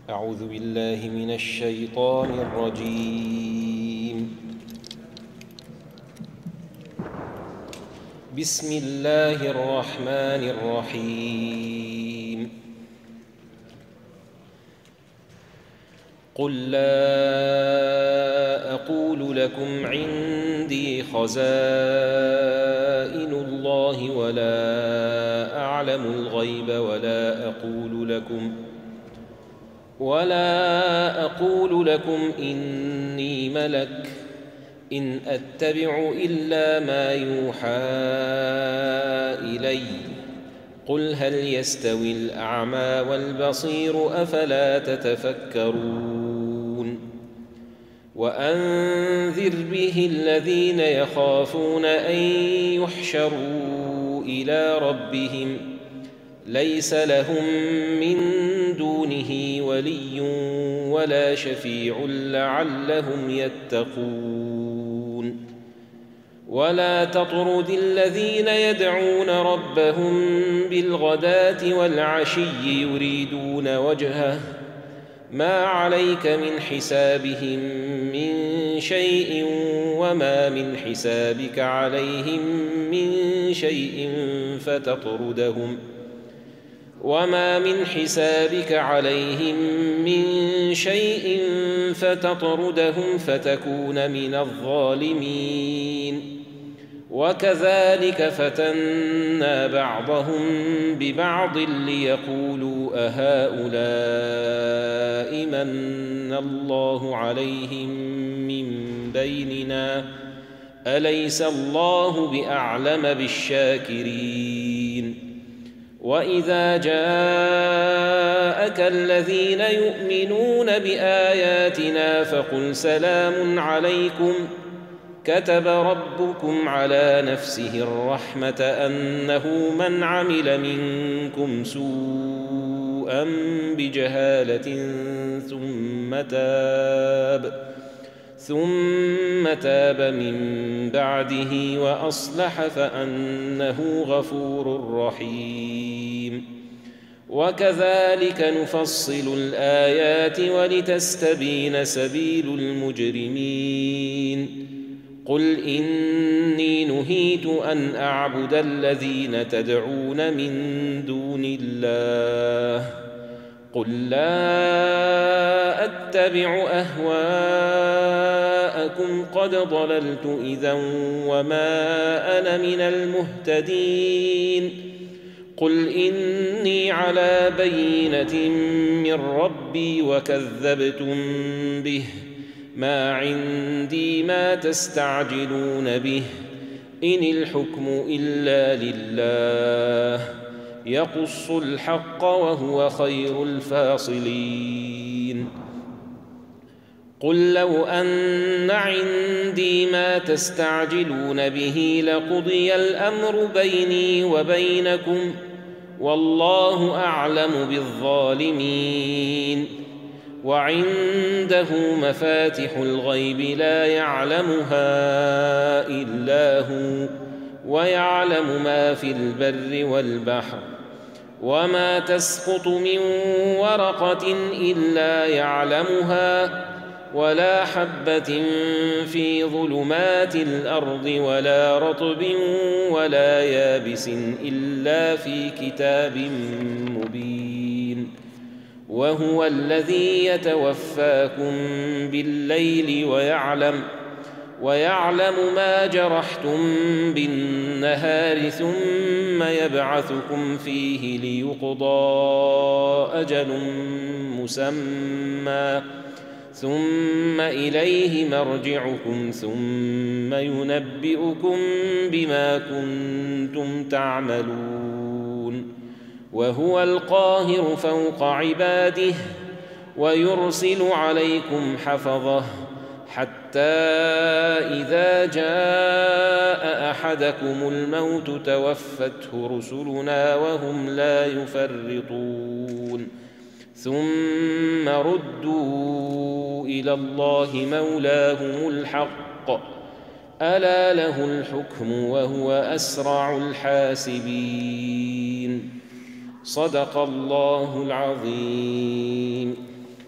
أعوذ بالله من الشيطان الرجيم. بسم الله الرحمن الرحيم. قل لا أقول لكم عندي خزائن الله ولا أعلم الغيب ولا أقول لكم إني ملك إن أتبع إلا ما يوحى إلي. قل هل يستوي الأعمى والبصير أفلا تتفكرون. وأنذر به الذين يخافون أن يحشروا إلى ربهم ليس لهم من دونه ولي ولا شفيع لعلهم يتقون. ولا تطرد الذين يدعون ربهم بالغداة والعشي يريدون وجهه ما عليك من حسابهم من شيء وما من حسابك عليهم من شيء فتطردهم فتكون من الظالمين. وكذلك فتنا بعضهم ببعض ليقولوا أهؤلاء من الله عليهم من بيننا أليس الله بأعلم بالشاكرين. وإذا جاءك الذين يؤمنون بآياتنا فقل سلام عليكم كتب ربكم على نفسه الرحمة أنه من عمل منكم سوءا بجهالة ثم تاب من بعده وأصلح فأنه غفور رحيم. وكذلك نفصل الآيات ولتستبين سبيل المجرمين. قل إني نهيت أن أعبد الذين تدعون من دون الله قل لا أتبع أهواءكم قد ضللت إذا وما أنا من المهتدين. قل إني على بينة من ربي وكذبتم به ما عندي ما تستعجلون به إن الحكم إلا لله يقص الحق وهو خير الفاصلين. قل لو أن عندي ما تستعجلون به لقضي الأمر بيني وبينكم والله أعلم بالظالمين. وعنده مفاتح الغيب لا يعلمها إلا هو ويعلم ما في البر والبحر وما تسقط من ورقة إلا يعلمها ولا حبة في ظلمات الأرض ولا رطب ولا يابس إلا في كتاب مبين. وهو الذي يتوفاكم بالليل ويعلم ما جرحتم بالنهار ثم يبعثكم فيه ليقضى أجل مسمى ثم إليه مرجعكم ثم ينبئكم بما كنتم تعملون. وهو القاهر فوق عباده ويرسل عليكم حفظه حتى إذا جاء أحدكم الموت توفته رسلنا وهم لا يفرطون ثم ردوا إلى الله مولاهم الحق ألا له الحكم وهو أسرع الحاسبين. صدق الله العظيم.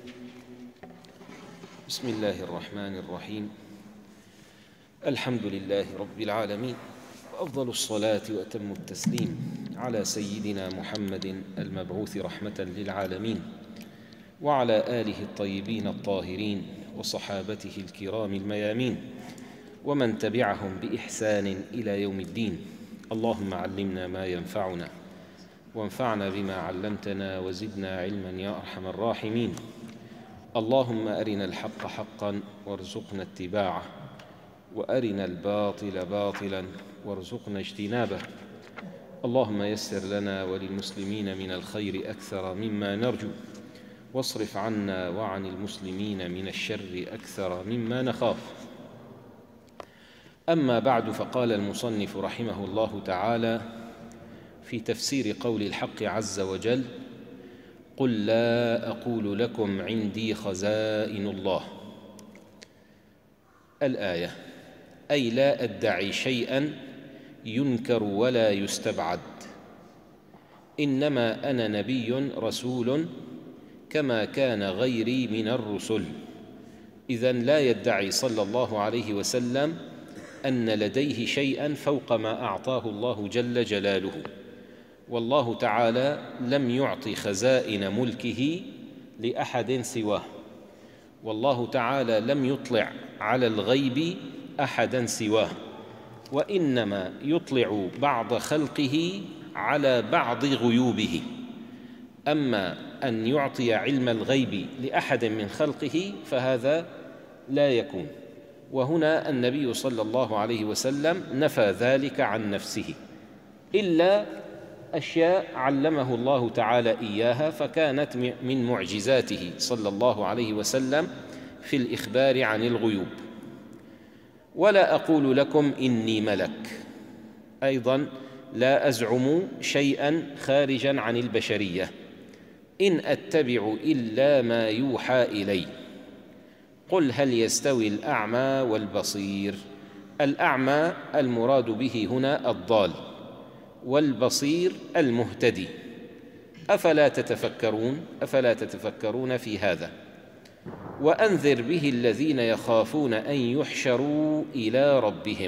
بسم الله الرحمن الرحيم. الحمد لله رب العالمين، وأفضل الصلاة وأتم التسليم على سيدنا محمد المبعوث رحمة للعالمين، وعلى آله الطيبين الطاهرين وصحابته الكرام الميامين، ومن تبعهم بإحسان إلى يوم الدين. اللهم علمنا ما ينفعنا، وانفعنا بما علمتنا، وزدنا علما يا أرحم الراحمين. اللهم أرنا الحق حقا وارزقنا اتباعه، وأرنا الباطل باطلا وارزقنا اجتنابه. اللهم يسر لنا وللمسلمين من الخير أكثر مما نرجو، واصرف عنا وعن المسلمين من الشر أكثر مما نخاف. أما بعد، فقال المصنف رحمه الله تعالى في تفسير قول الحق عز وجل: قل لا أقول لكم عندي خزائن الله. الآية: أي لا أدعي شيئا ينكر ولا يستبعد، إنما أنا نبي رسول كما كان غيري من الرسل. إذن لا يدعي صلى الله عليه وسلم أن لديه شيئا فوق ما أعطاه الله جل جلاله، والله تعالى لم يعط خزائن ملكه لأحد سواه، والله تعالى لم يطلع على الغيب أحدا سواه، وإنما يطلع بعض خلقه على بعض غيوبه. أما أن يعطي علم الغيب لأحد من خلقه فهذا لا يكون، وهنا النبي صلى الله عليه وسلم نفى ذلك عن نفسه، إلا أشياء علمه الله تعالى إياها، فكانت من معجزاته صلى الله عليه وسلم في الإخبار عن الغيوب. ولا أقول لكم إني ملك، أيضا لا أزعم شيئا خارجا عن البشرية، إن أتبع إلا ما يوحى إلي. قل هل يستوي الأعمى والبصير؟ الأعمى المراد به هنا الضال، والبصير المهتدي. أفلا تتفكرون في هذا؟ وأنذر به الذين يخافون أن يحشروا إلى ربهم.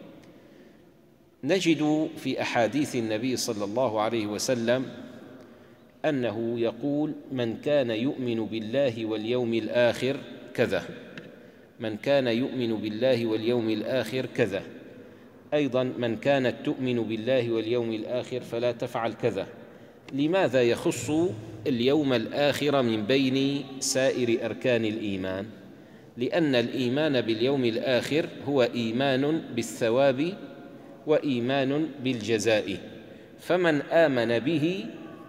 نجد في أحاديث النبي صلى الله عليه وسلم أنه يقول: من كان يؤمن بالله واليوم الآخر كذا، من كان يؤمن بالله واليوم الآخر كذا، أيضا من كانت تؤمن بالله واليوم الآخر فلا تفعل كذا. لماذا يخص اليوم الآخر من بين سائر أركان الإيمان؟ لأن الإيمان باليوم الآخر هو إيمان بالثواب وإيمان بالجزاء، فمن آمن به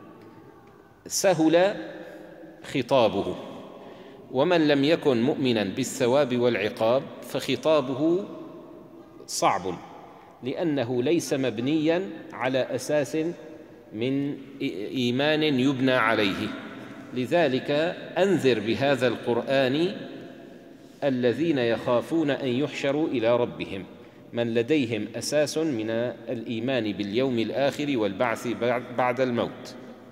سهل خطابه، ومن لم يكن مؤمنا بالثواب والعقاب فخطابه صعب، لأنه ليس مبنيا على أساس من إيمان يبنى عليه. لذلك أنذر بهذا القرآن الذين يخافون أن يحشروا إلى ربهم، من لديهم أساس من الإيمان باليوم الآخر والبعث بعد الموت.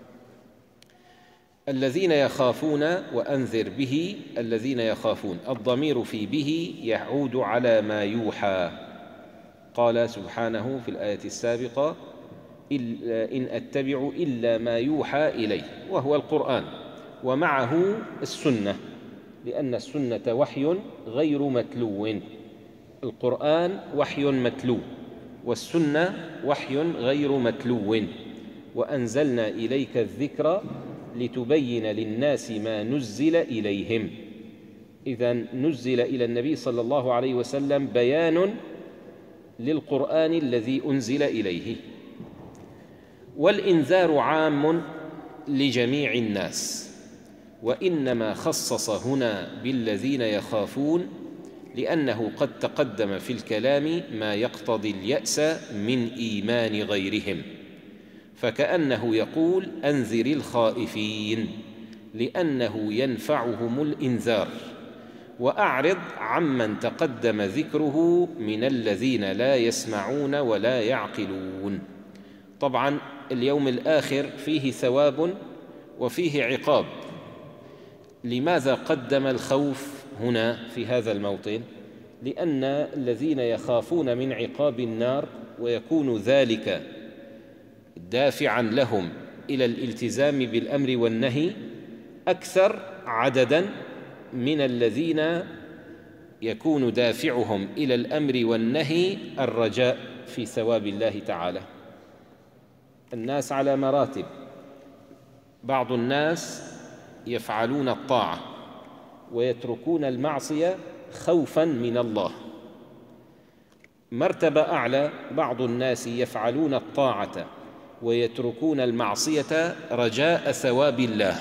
الذين يخافون، وأنذر به الذين يخافون، الضمير في به يعود على ما يوحى. قال سبحانه في الآية السابقة: إن أتبع إلا ما يوحى إلي، وهو القرآن، ومعه السنة، لأن السنة وحي غير متلو. القرآن وحي متلو، والسنة وحي غير متلو. وأنزلنا إليك الذكر لتبين للناس ما نزل إليهم. إذن نزل إلى النبي صلى الله عليه وسلم بيان للقرآن الذي أنزل إليه. والإنذار عام لجميع الناس، وإنما خصص هنا بالذين يخافون لأنه قد تقدم في الكلام ما يقتضي اليأس من إيمان غيرهم، فكأنه يقول: أنذر الخائفين، لأنه ينفعهم الإنذار، وأعرض عمن تقدم ذكره من الذين لا يسمعون ولا يعقلون. طبعا اليوم الآخر فيه ثواب وفيه عقاب، لماذا قدم الخوف هنا في هذا الموطن؟ لأن الذين يخافون من عقاب النار ويكون ذلك دافعا لهم إلى الالتزام بالأمر والنهي أكثر عددا من الذين يكون دافعهم إلى الأمر والنهي الرجاء في ثواب الله تعالى. الناس على مراتب، بعض الناس يفعلون الطاعة ويتركون المعصية خوفا من الله. مرتبة أعلى، بعض الناس يفعلون الطاعة ويتركون المعصية رجاء ثواب الله.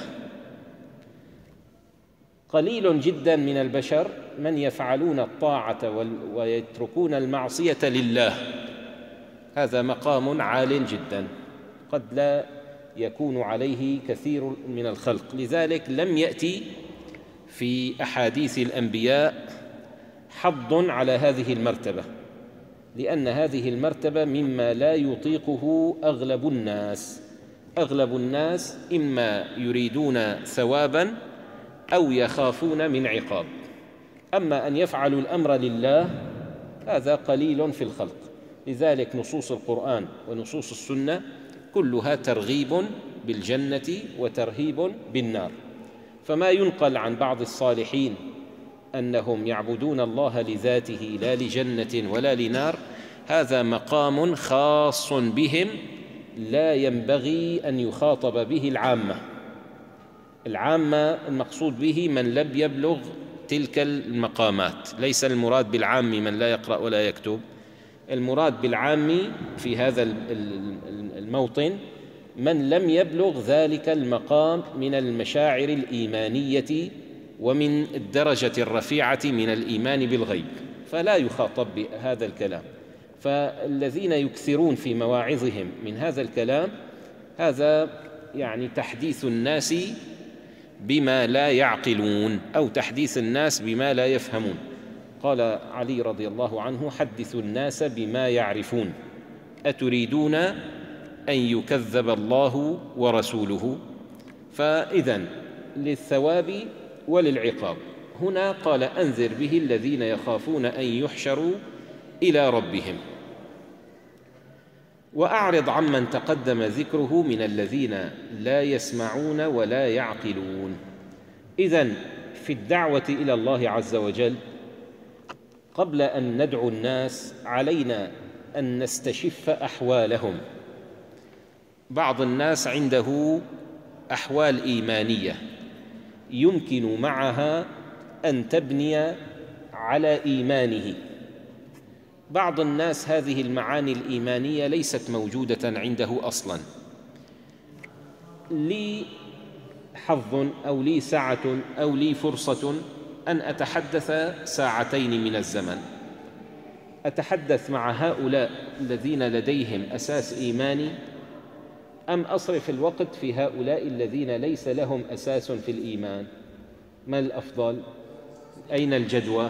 قليل جدا من البشر من يفعلون الطاعة ويتركون المعصية لله، هذا مقام عال جدا قد لا يكون عليه كثير من الخلق. لذلك لم يأتي في أحاديث الأنبياء حض على هذه المرتبة، لأن هذه المرتبة مما لا يطيقه أغلب الناس. أغلب الناس إما يريدون ثوابا أو يخافون من عقاب، أما أن يفعلوا الأمر لله هذا قليل في الخلق. لذلك نصوص القرآن ونصوص السنة كلها ترغيب بالجنة وترهيب بالنار. فما ينقل عن بعض الصالحين أنهم يعبدون الله لذاته لا لجنة ولا لنار، هذا مقام خاص بهم لا ينبغي أن يخاطب به العامة. العامة المقصود به من لم يبلغ تلك المقامات، ليس المراد بالعام من لا يقرأ ولا يكتب، المراد بالعام في هذا الموطن من لم يبلغ ذلك المقام من المشاعر الإيمانية ومن الدرجة الرفيعة من الإيمان بالغيب، فلا يخاطب بهذا الكلام. فالذين يكثرون في مواعظهم من هذا الكلام هذا يعني تحديث الناس بما لا يعقلون أو تحديث الناس بما لا يفهمون. قال علي رضي الله عنه: حدثوا الناس بما يعرفون، أتريدون أن يكذب الله ورسوله؟ فإذن للثواب وللعقاب. هنا قال: أنذر به الذين يخافون أن يحشروا إلى ربهم، وأعرض عمن تقدم ذكره من الذين لا يسمعون ولا يعقلون. إذن في الدعوة إلى الله عز وجل قبل أن ندعو الناس علينا أن نستشف أحوالهم. بعض الناس عنده أحوال إيمانية يمكن معها أن تبني على إيمانه. بعض الناس هذه المعاني الإيمانية ليست موجودة عنده أصلاً. لي حظ أو لي سعة أو لي فرصة أن أتحدث ساعتين من الزمن، أتحدث مع هؤلاء الذين لديهم أساس إيماني أم أصرف الوقت في هؤلاء الذين ليس لهم أساس في الإيمان؟ ما الأفضل؟ أين الجدوى؟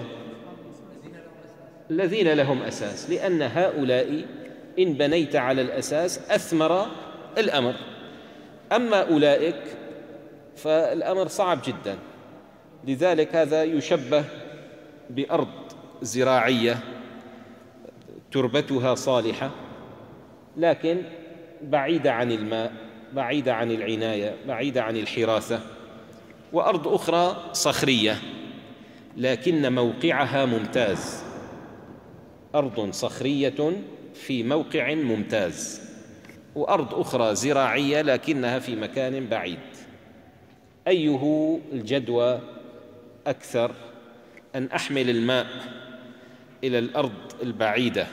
الذين لهم أساس، لأن هؤلاء إن بنيت على الأساس أثمر الأمر، أما أولئك فالأمر صعب جدا. لذلك هذا يشبه بأرض زراعية تربتها صالحة لكن بعيدة عن الماء، بعيدة عن العناية، بعيدة عن الحراثة، وأرض أخرى صخرية لكن موقعها ممتاز، أرض صخرية في موقع ممتاز، وأرض أخرى زراعية لكنها في مكان بعيد. أيه الجدوى أكثر؟ أن أحمل الماء إلى الأرض البعيدة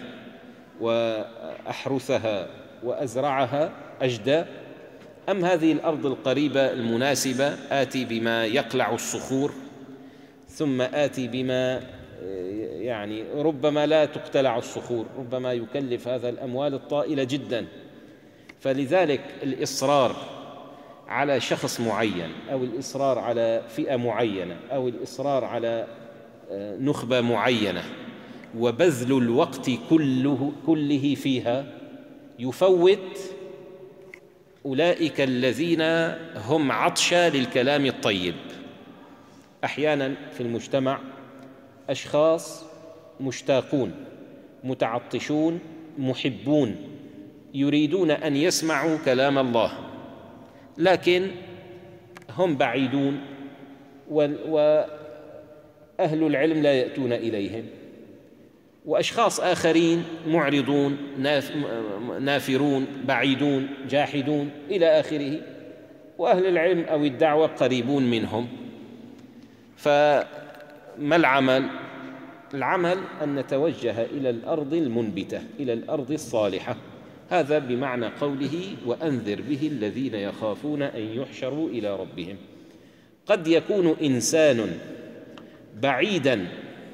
وأحرثها وأزرعها أجدى، أم هذه الأرض القريبة المناسبة آتي بما يقلع الصخور ثم آتي بما يعني ربما لا تقتلع الصخور، ربما يكلف هذا الأموال الطائلة جدا. فلذلك الإصرار على شخص معين أو الإصرار على فئة معينة أو الإصرار على نخبة معينة وبذل الوقت كله فيها يفوت أولئك الذين هم عطشى للكلام الطيب. أحيانا في المجتمع أشخاص مشتاقون متعطشون محبون يريدون أن يسمعوا كلام الله، لكن هم بعيدون وأهل العلم لا يأتون إليهم، وأشخاص آخرين معرضون نافرون بعيدون جاحدون إلى آخره، وأهل العلم أو الدعوة قريبون منهم. فما العمل؟ العمل أن نتوجه إلى الأرض المنبتة، إلى الأرض الصالحة. هذا بمعنى قوله وأنذر به الذين يخافون أن يحشروا إلى ربهم. قد يكون إنسان بعيداً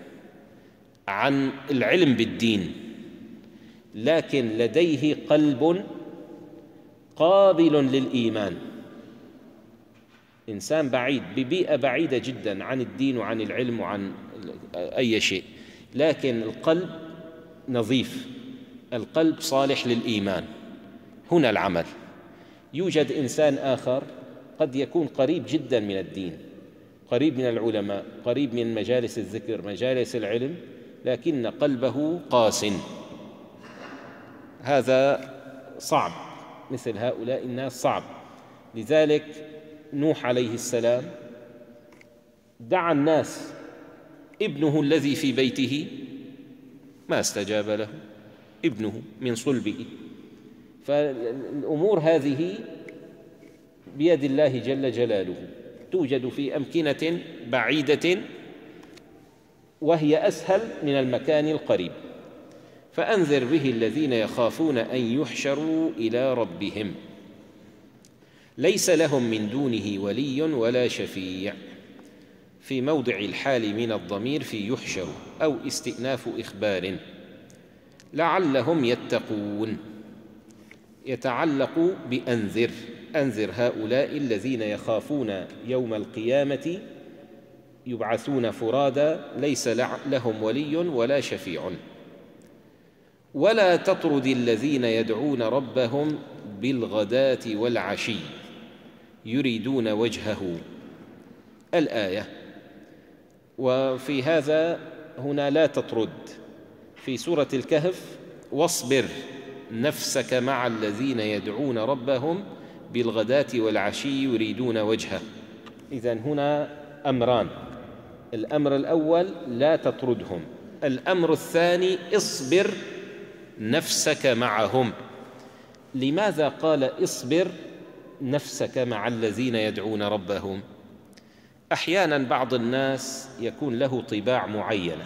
عن العلم بالدين، لكن لديه قلب قابل للإيمان. إنسان بعيد ببيئة بعيدة جداً عن الدين وعن العلم وعن أي شيء، لكن القلب نظيف، القلب صالح للإيمان. هنا العمل. يوجد إنسان آخر قد يكون قريب جداً من الدين، قريب من العلماء، قريب من مجالس الذكر مجالس العلم، لكن قلبه قاس. هذا صعب، مثل هؤلاء الناس صعب. لذلك نوح عليه السلام دعا الناس، ابنه الذي في بيته ما استجاب له، ابنه من صلبه. فالأمور هذه بيد الله جل جلاله، توجد في أمكنة بعيدة وهي أسهل من المكان القريب. فأنذر به الذين يخافون أن يحشروا إلى ربهم ليس لهم من دونه ولي ولا شفيع. في موضع الحال من الضمير في يحشر أو استئناف إخبار. لعلهم يتقون يتعلق بأنذر، أنذر هؤلاء الذين يخافون يوم القيامة يبعثون فرادا ليس لهم ولي ولا شفيع. ولا تطرد الذين يدعون ربهم بالغداة والعشي يريدون وجهه. الآية. وفي هذا هنا لا تطرد. في سورة الكهف واصبر نفسك مع الذين يدعون ربهم بالغداة والعشي يريدون وجهه. إذن هنا أمران: الأمر الأول لا تطردهم، الأمر الثاني اصبر نفسك معهم. لماذا قال اصبر نفسك مع الذين يدعون ربهم؟ أحيانا بعض الناس يكون له طباع معينة،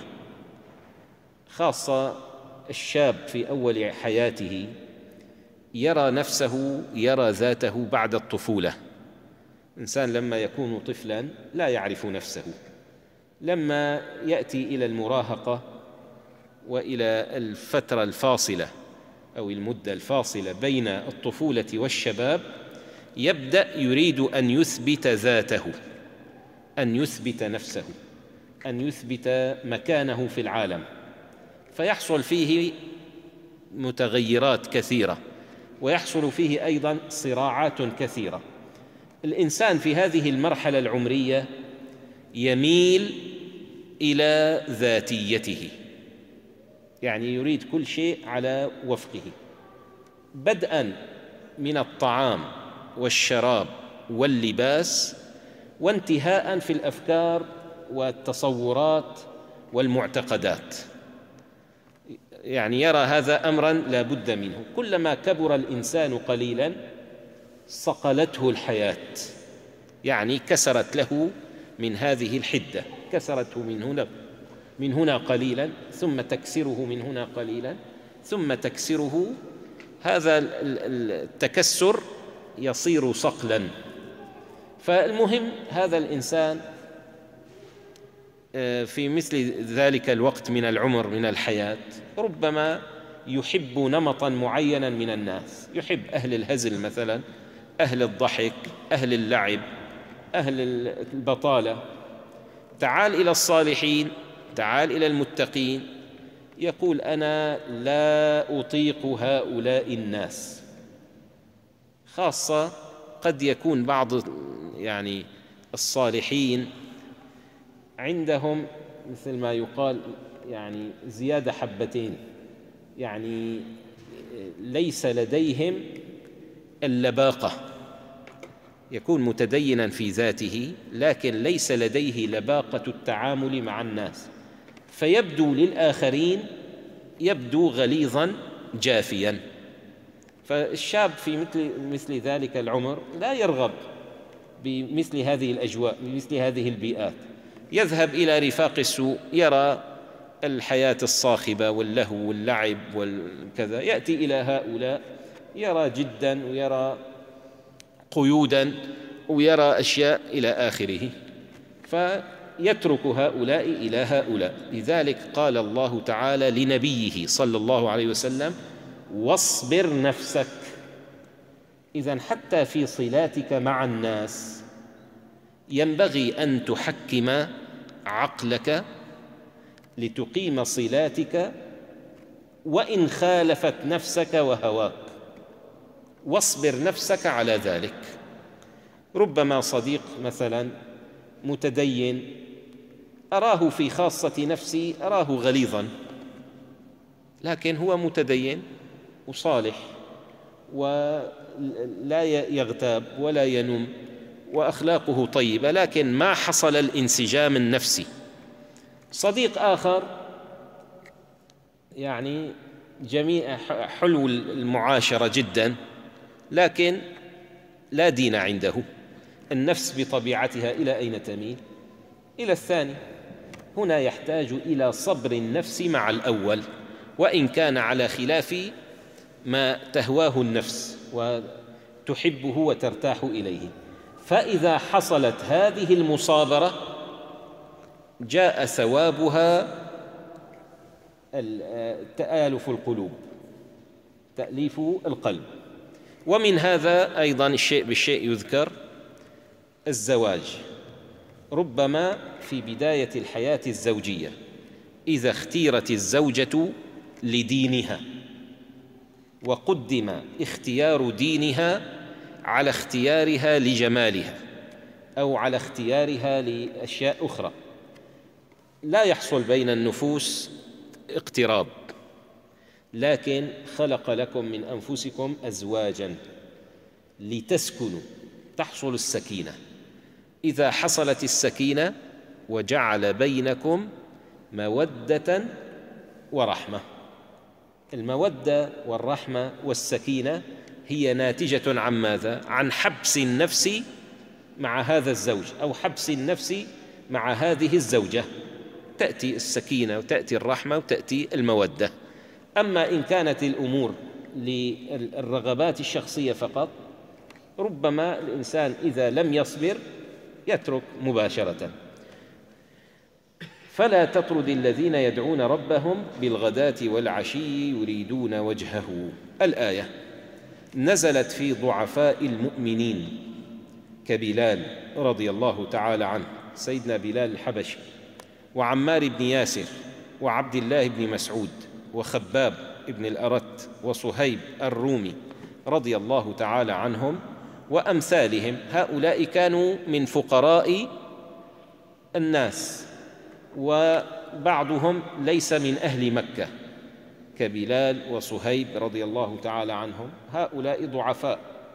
خاصة الشاب في أول حياته يرى نفسه يرى ذاته بعد الطفولة. إنسان لما يكون طفلاً لا يعرف نفسه، لما يأتي إلى المراهقة وإلى الفترة الفاصلة أو المدة الفاصلة بين الطفولة والشباب يبدأ يريد أن يثبت ذاته، أن يثبت نفسه، أن يثبت مكانه في العالم، فيحصل فيه متغيرات كثيرة ويحصل فيه أيضاً صراعات كثيرة. الإنسان في هذه المرحلة العمرية يميل إلى ذاتيته، يعني يريد كل شيء على وفقه، بدءاً من الطعام والشراب واللباس، وانتهاءً في الأفكار والتصورات والمعتقدات. يعني يرى هذا أمراً لا بد منه. كلما كبر الإنسان قليلاً صقلته الحياة، يعني كسرت له من هذه الحدة، كسرته من هنا قليلاً ثم تكسره من هنا قليلاً ثم تكسره. هذا التكسر يصير صقلاً. فالمهم هذا الإنسان في مثل ذلك الوقت من العمر من الحياة ربما يحب نمطاً معيناً من الناس، يحب أهل الهزل مثلاً، أهل الضحك، أهل اللعب، أهل البطالة. تعال إلى الصالحين، تعال إلى المتقين، يقول أنا لا أطيق هؤلاء الناس. خاصة قد يكون بعض يعني الصالحين عندهم مثل ما يقال يعني زيادة حبتين، يعني ليس لديهم اللباقة، يكون متدينا في ذاته لكن ليس لديه لباقة التعامل مع الناس، فيبدو للآخرين يبدو غليظا جافيا. فالشاب في مثل ذلك العمر لا يرغب بمثل هذه الأجواء، بمثل هذه البيئات، يذهب إلى رفاق السوء، يرى الحياة الصاخبة واللهو واللعب والكذا، يأتي إلى هؤلاء يرى جدا ويرى قيودا ويرى أشياء إلى آخره، فيترك هؤلاء إلى هؤلاء. لذلك قال الله تعالى لنبيه صلى الله عليه وسلم: واصبر نفسك. إذن حتى في صلاتك مع الناس ينبغي أن تحكم عقلك لتقيم صلاتك وإن خالفت نفسك وهواك، واصبر نفسك على ذلك. ربما صديق مثلا متدين أراه في خاصة نفسي أراه غليظا، لكن هو متدين وصالح ولا يغتاب ولا ينم وأخلاقه طيبة، لكن ما حصل الانسجام النفسي. صديق آخر يعني جميع حلو المعاشرة جدا، لكن لا دين عنده، النفس بطبيعتها إلى أين تميل؟ إلى الثاني. هنا يحتاج إلى صبر النفس مع الأول، وإن كان على خلاف ما تهواه النفس وتحبه وترتاح إليه. فإذا حصلت هذه المصابرة جاء ثوابها تآلف القلوب، تأليف القلب. ومن هذا أيضا الشيء بالشيء يذكر الزواج. ربما في بداية الحياة الزوجية إذا اختيرت الزوجة لدينها وقدم اختيار دينها على اختيارها لجمالها أو على اختيارها لأشياء أخرى، لا يحصل بين النفوس اقتراب، لكن خلق لكم من أنفسكم أزواجا لتسكنوا، تحصل السكينة. إذا حصلت السكينة وجعل بينكم مودة ورحمة. المودة والرحمة والسكينة هي ناتجة عن ماذا؟ عن حبس النفس مع هذا الزوج أو حبس النفس مع هذه الزوجة، تأتي السكينة وتأتي الرحمة وتأتي المودة. أما إن كانت الأمور للرغبات الشخصية فقط، ربما الإنسان إذا لم يصبر يترك مباشرة. فلا تطرد الذين يدعون ربهم بالغداة والعشي يريدون وجهه. الآية نزلت في ضعفاء المؤمنين كبلال رضي الله تعالى عنه، سيدنا بلال الحبشي، وعمار بن ياسر، وعبد الله بن مسعود، وخباب بن الأرت، وصهيب الرومي رضي الله تعالى عنهم وأمثالهم. هؤلاء كانوا من فقراء الناس، وبعضهم ليس من أهل مكة كبلال وصهيب رضي الله تعالى عنهم، هؤلاء ضعفاء.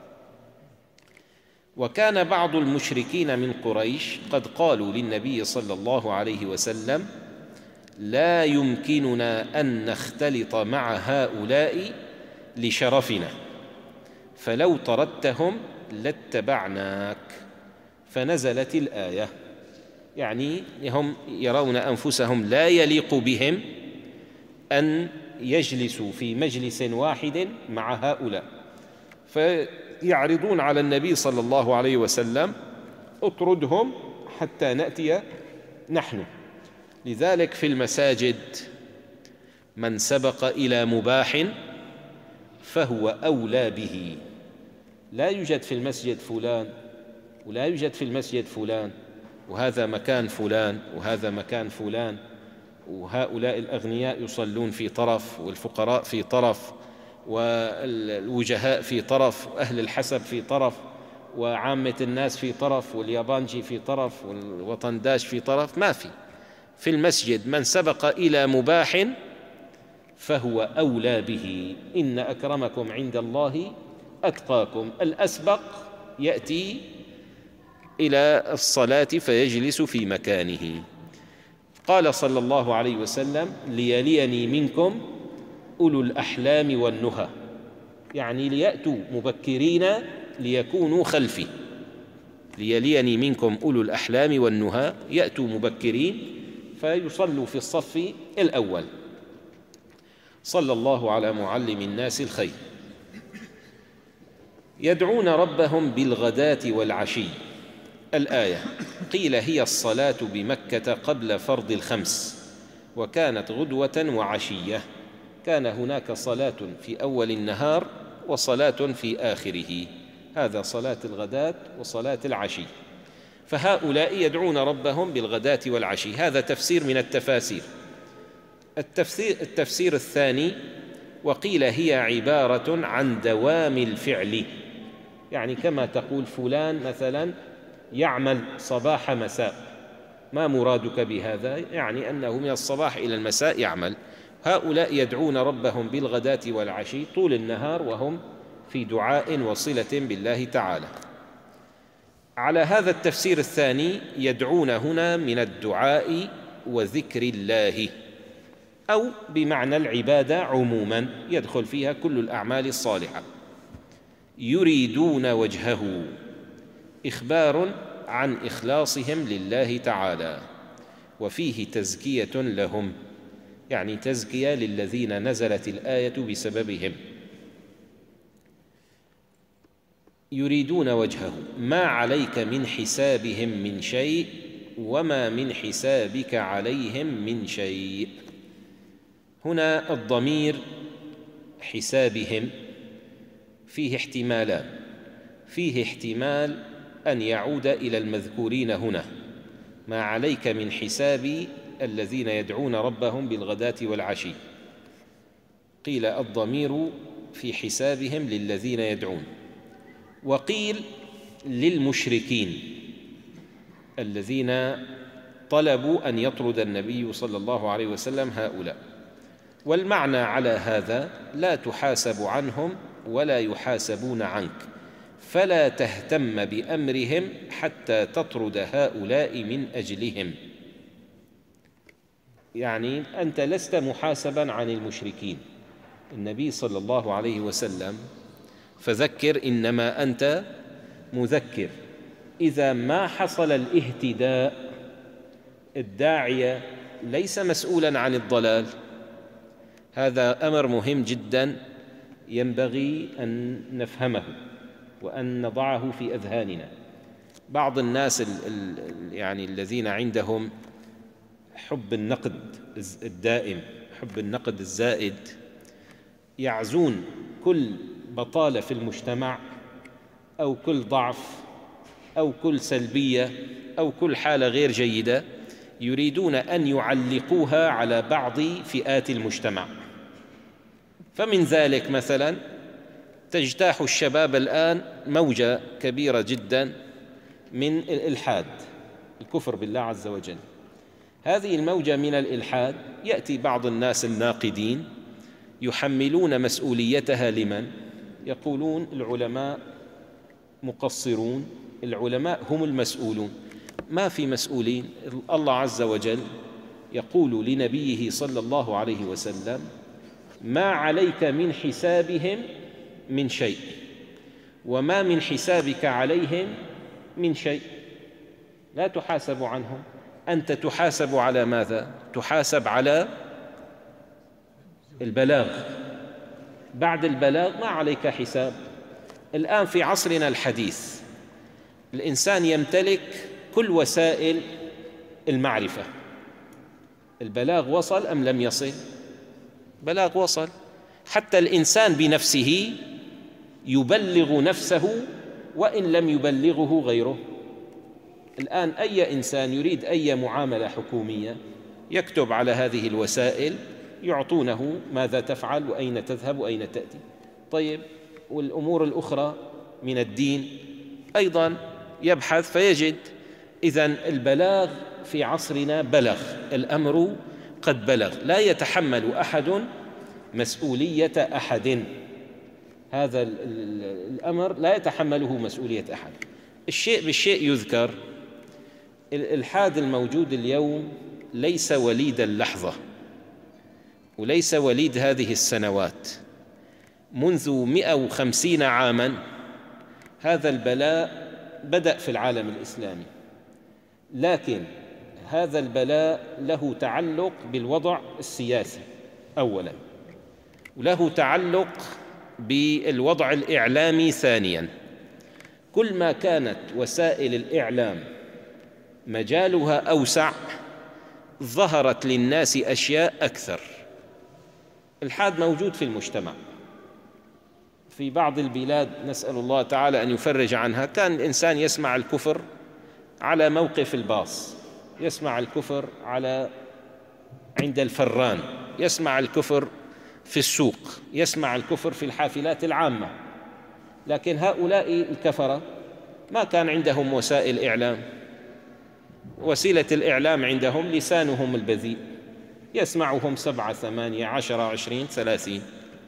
وكان بعض المشركين من قريش قد قالوا للنبي صلى الله عليه وسلم: لا يمكننا أن نختلط مع هؤلاء لشرفنا، فلو طردتهم لاتبعناك. فنزلت الآية، يعني هم يرون أنفسهم لا يليق بهم أن يجلسوا في مجلس واحد مع هؤلاء، فيعرضون على النبي صلى الله عليه وسلم: اطردهم حتى نأتي نحن. لذلك في المساجد من سبق إلى مباح فهو أولى به. لا يوجد في المسجد فلان ولا يوجد في المسجد فلان، وهذا مكان فلان وهذا مكان فلان، وهؤلاء الأغنياء يصلون في طرف والفقراء في طرف والوجهاء في طرف وأهل الحسب في طرف، وعامة الناس في طرف واليابانجي في طرف والوطن داش في طرف، ما في المسجد من سبق إلى مباح فهو أولى به. إن أكرمكم عند الله أتقاكم. الأسبق يأتي إلى الصلاة فيجلس في مكانه. قال صلى الله عليه وسلم: ليليني منكم أولو الأحلام والنهى، يعني ليأتوا مبكرين ليكونوا خلفي. ليليني منكم أولو الأحلام والنهى، يأتوا مبكرين فيصلوا في الصف الأول. صلى الله على معلم الناس الخير. يدعون ربهم بالغداة والعشي. الآية: قيل هي الصلاة بمكة قبل فرض الخمس، وكانت غدوة وعشية. كان هناك صلاة في أول النهار وصلاة في آخره، هذا صلاة الغداة وصلاة العشي. فهؤلاء يدعون ربهم بالغداة والعشي. هذا تفسير من التفاسير. التفسير الثاني: وقيل هي عبارة عن دوام الفعل، يعني كما تقول فلان مثلا يعمل صباح مساء، ما مرادك بهذا؟ يعني أنه من الصباح إلى المساء يعمل. هؤلاء يدعون ربهم بالغداة والعشي طول النهار وهم في دعاء وصلة بالله تعالى. على هذا التفسير الثاني يدعون هنا من الدعاء وذكر الله، أو بمعنى العبادة عموما، يدخل فيها كل الأعمال الصالحة. يريدون وجهه، إخبار عن إخلاصهم لله تعالى، وفيه تزكية لهم، يعني تزكية للذين نزلت الآية بسببهم. يريدون وجهه، ما عليك من حسابهم من شيء وما من حسابك عليهم من شيء. هنا الضمير حسابهم فيه احتمالان: فيه احتمال أن يعود إلى المذكورين هنا، ما عليك من حساب الذين يدعون ربهم بالغداة والعشي، قيل الضمير في حسابهم للذين يدعون، وقيل للمشركين الذين طلبوا أن يطرد النبي صلى الله عليه وسلم هؤلاء. والمعنى على هذا: لا تحاسب عنهم ولا يحاسبون عنك، فلا تهتم بأمرهم حتى تطرد هؤلاء من أجلهم. يعني أنت لست محاسبا عن المشركين، النبي صلى الله عليه وسلم فذكر، إنما أنت مذكر. إذا ما حصل الاهتداء الداعية ليس مسؤولا عن الضلال. هذا أمر مهم جدا ينبغي أن نفهمه وأن نضعه في أذهاننا. بعض الناس يعني الذين عندهم حب النقد الدائم، حب النقد الزائد، يعزون كل بطالة في المجتمع أو كل ضعف أو كل سلبية أو كل حالة غير جيدة، يريدون أن يعلقوها على بعض فئات المجتمع. فمن ذلك مثلا تجتاح الشباب الآن موجة كبيرة جدا من الإلحاد، الكفر بالله عز وجل. هذه الموجة من الإلحاد يأتي بعض الناس الناقدين يحملون مسؤوليتها لمن؟ يقولون العلماء مقصرون، العلماء هم المسؤولون. ما في مسؤولين. الله عز وجل يقول لنبيه صلى الله عليه وسلم: ما عليك من حسابهم من شيء وما من حسابك عليهم من شيء. لا تحاسب عنهم، أنت تحاسب على ماذا؟ تحاسب على البلاغ. بعد البلاغ ما عليك حساب. الآن في عصرنا الحديث الإنسان يمتلك كل وسائل المعرفة. البلاغ وصل أم لم يصل؟ بلاغ وصل. حتى الإنسان بنفسه يبلغ نفسه وإن لم يبلغه غيره. الآن أي إنسان يريد أي معاملة حكومية يكتب على هذه الوسائل، يعطونه ماذا تفعل وأين تذهب وأين تأتي. طيب، والأمور الأخرى من الدين أيضا يبحث فيجد إذن البلاغ في عصرنا بلغ، الأمر قد بلغ، لا يتحمل أحد مسؤولية أحد، هذا الأمر لا يتحمله مسؤولية أحد. الشيء بالشيء يذكر. الإلحاد الموجود اليوم ليس وليد اللحظة وليس وليد هذه السنوات، منذ 150 عاماً هذا البلاء بدأ في العالم الإسلامي، لكن هذا البلاء له تعلق بالوضع السياسي أولاً، وله تعلق بالوضع الإعلامي ثانياً. كل ما كانت وسائل الإعلام مجالها أوسع ظهرت للناس أشياء أكثر. الإلحاد موجود في المجتمع في بعض البلاد، نسأل الله تعالى أن يفرج عنها. كان الإنسان يسمع الكفر على موقف الباص، يسمع الكفر عند الفران، يسمع الكفر في السوق، يسمع الكفر في الحافلات العامة. لكن هؤلاء الكفرة ما كان عندهم وسائل إعلام، وسيلة الإعلام عندهم لسانهم البذيء، يسمعهم 7 8 10 20 30.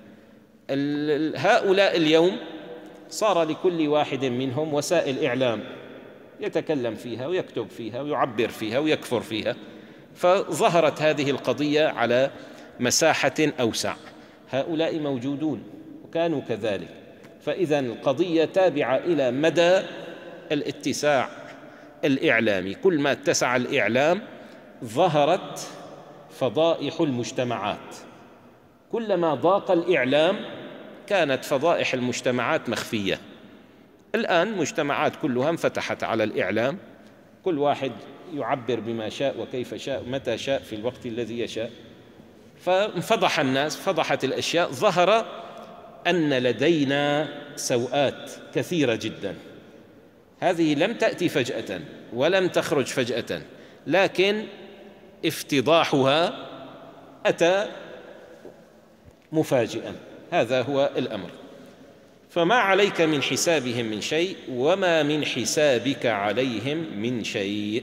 هؤلاء اليوم صار لكل واحد منهم وسائل إعلام يتكلم فيها ويكتب فيها ويعبر فيها ويكفر فيها، فظهرت هذه القضية على مساحة أوسع. هؤلاء موجودون وكانوا كذلك، فإذا القضية تابعة إلى مدى الاتساع الإعلامي. كل ما اتسع الإعلام ظهرت فضائح المجتمعات، كلما ضاق الإعلام كانت فضائح المجتمعات مخفية. الآن مجتمعات كلها انفتحت على الإعلام، كل واحد يعبر بما شاء وكيف شاء متى شاء في الوقت الذي يشاء، فانفضح الناس، فضحت الأشياء. ظهر أن لدينا سوءات كثيرة جدا، هذه لم تأتي فجأة ولم تخرج فجأة، لكن افتضاحها أتى مفاجئا. هذا هو الأمر. فما عليك من حسابهم من شيء وما من حسابك عليهم من شيء.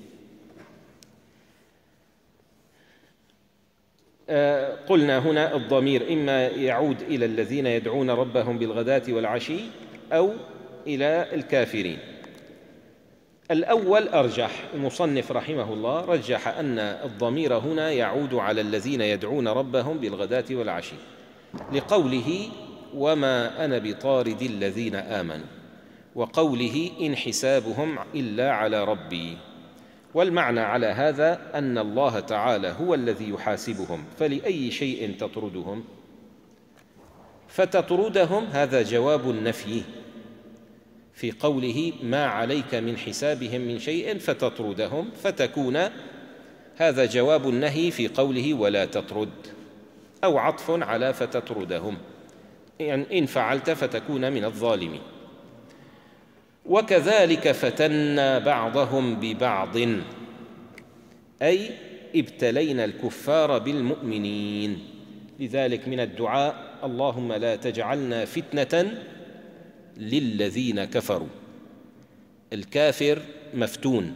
قلنا هنا الضمير إما يعود إلى الذين يدعون ربهم بالغداة والعشي أو إلى الكافرين. الأول أرجح، المصنف رحمه الله رجح أن الضمير هنا يعود على الذين يدعون ربهم بالغداة والعشي، لقوله وما أنا بطارد الذين آمنوا، وقوله إن حسابهم إلا على ربي. والمعنى على هذا أن الله تعالى هو الذي يحاسبهم، فلأي شيء تطردهم؟ فتطردهم هذا جواب النفي في قوله ما عليك من حسابهم من شيء فتطردهم، فتكون هذا جواب النهي في قوله ولا تطرد، أو عطف على فتطردهم، يعني إن فعلت فتكون من الظالمين. وكذلك فتنا بعضهم ببعض، أي ابتلينا الكفار بالمؤمنين. لذلك من الدعاء اللهم لا تجعلنا فتنة للذين كفروا. الكافر مفتون،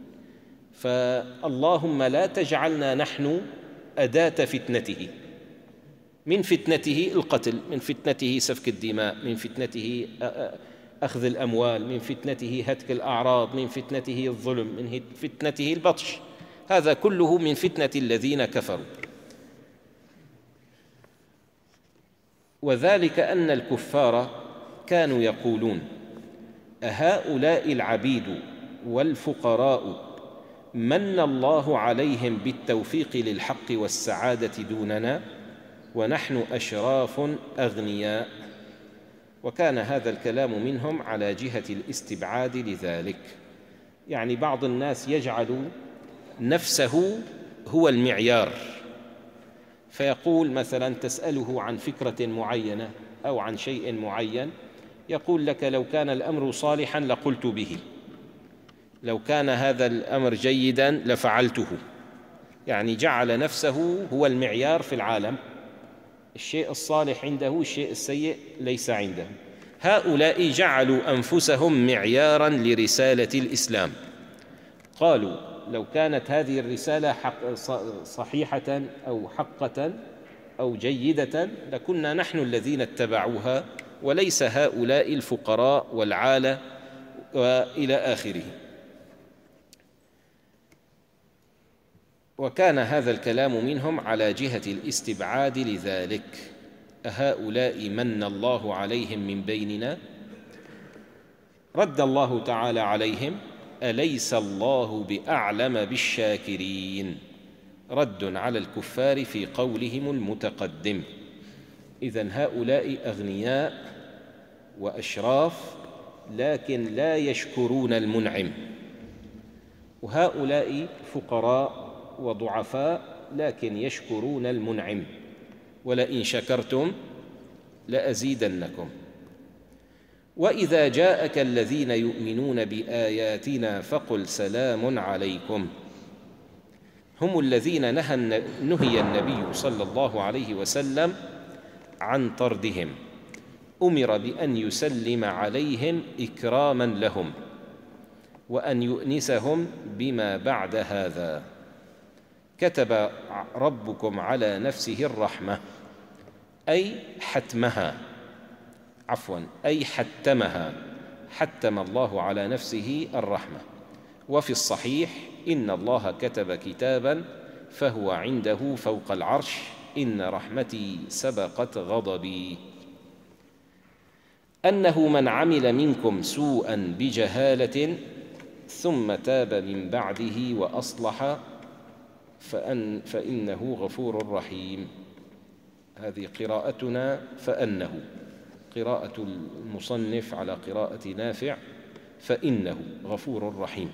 فاللهم لا تجعلنا نحن أداة فتنته. من فتنته القتل، من فتنته سفك الدماء، من فتنته أخذ الأموال، من فتنته هتك الأعراض، من فتنته الظلم، من فتنته البطش، هذا كله من فتنة الذين كفروا. وذلك أن الكفار كانوا يقولون أهؤلاء العبيد والفقراء من الله عليهم بالتوفيق للحق والسعادة دوننا ونحن أشراف أغنياء. وكان هذا الكلام منهم على جهة الاستبعاد لذلك، يعني بعض الناس يجعل نفسه هو المعيار، فيقول مثلا تسأله عن فكرة معينة أو عن شيء معين، يقول لك لو كان الأمر صالحا لقلت به، لو كان هذا الأمر جيدا لفعلته. يعني جعل نفسه هو المعيار في العالم، الشيء الصالح عنده، الشيء السيء ليس عنده. هؤلاء جعلوا أنفسهم معياراً لرسالة الإسلام. قالوا لو كانت هذه الرسالة صحيحة أو حقة أو جيدة لكنا نحن الذين اتبعوها وليس هؤلاء الفقراء والعالة وإلى آخره. وكان هذا الكلام منهم على جهة الاستبعاد لذلك. أهؤلاء من الله عليهم من بيننا؟ رد الله تعالى عليهم: أليس الله بأعلم بالشاكرين، رد على الكفار في قولهم المتقدم. إذن هؤلاء أغنياء وأشراف لكن لا يشكرون المنعم، وهؤلاء فقراء وضعفاء لكن يشكرون المنعم. ولئن شكرتم لأزيدنكم. وإذا جاءك الذين يؤمنون بآياتنا فقل سلام عليكم. هم الذين نهي النبي صلى الله عليه وسلم عن طردهم، أمر بأن يسلم عليهم إكراما لهم وأن يؤنسهم بما بعد هذا. كتب ربكم على نفسه الرحمة، أي حتمها، أي حتمها، حتم الله على نفسه الرحمة. وفي الصحيح: إن الله كتب كتابا فهو عنده فوق العرش، إن رحمتي سبقت غضبي. أنه من عمل منكم سوءا بجهالة ثم تاب من بعده وأصلح فإنه غفور رحيم. هذه قراءتنا فأنه، قراءة المصنف على قراءة نافع فإنه غفور رحيم.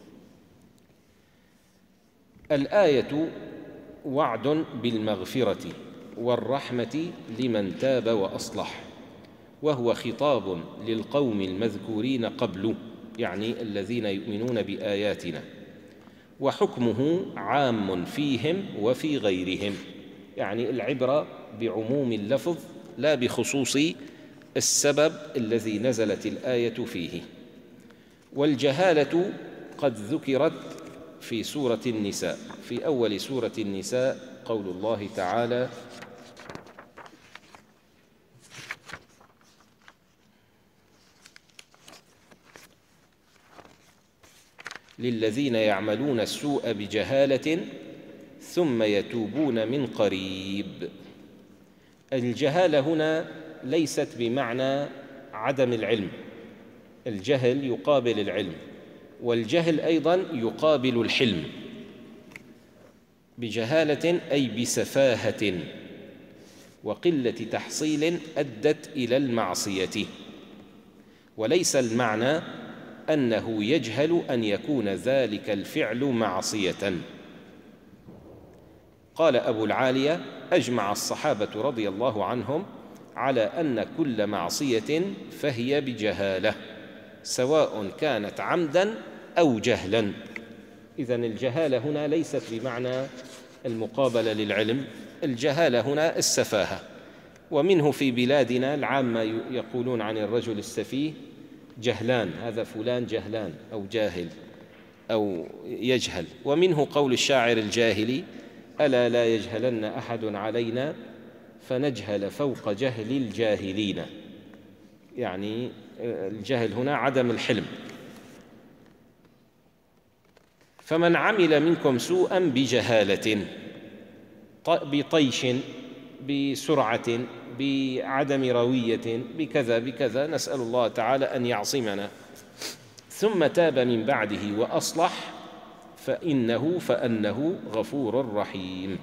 الآية وعد بالمغفرة والرحمة لمن تاب وأصلح، وهو خطاب للقوم المذكورين قبل، يعني الذين يؤمنون بآياتنا، وحكمه عام فيهم وفي غيرهم، يعني العبرة بعموم اللفظ لا بخصوص السبب الذي نزلت الآية فيه. والجهالة قد ذكرت في سورة النساء، في أول سورة النساء قول الله تعالى: للذين يعملون السوء بجهالة ثم يتوبون من قريب. الجهالة هنا ليست بمعنى عدم العلم، الجهل يقابل العلم، والجهل أيضا يقابل الحلم. بجهالة أي بسفاهة وقلة تحصيل أدت إلى المعصية، وليس المعنى أنه يجهل أن يكون ذلك الفعل معصية. قال أبو العالية: أجمع الصحابة رضي الله عنهم على أن كل معصية فهي بجهالة، سواء كانت عمدا أو جهلا. إذن الجهالة هنا ليست بمعنى المقابلة للعلم، الجهالة هنا السفاهة. ومنه في بلادنا العامة يقولون عن الرجل السفيه جهلان، هذا فلان جهلان أو جاهل أو يجهل. ومنه قول الشاعر الجاهلي: ألا لا يجهلن أحد علينا فنجهل فوق جهل الجاهلين. يعني الجهل هنا عدم الحلم. فمن عمل منكم سوءا بجهالة، بطيش، بسرعة، بعدم روية، بكذا بكذا، نسأل الله تعالى أن يعصمنا، ثم تاب من بعده وأصلح فأنه غفور رحيم.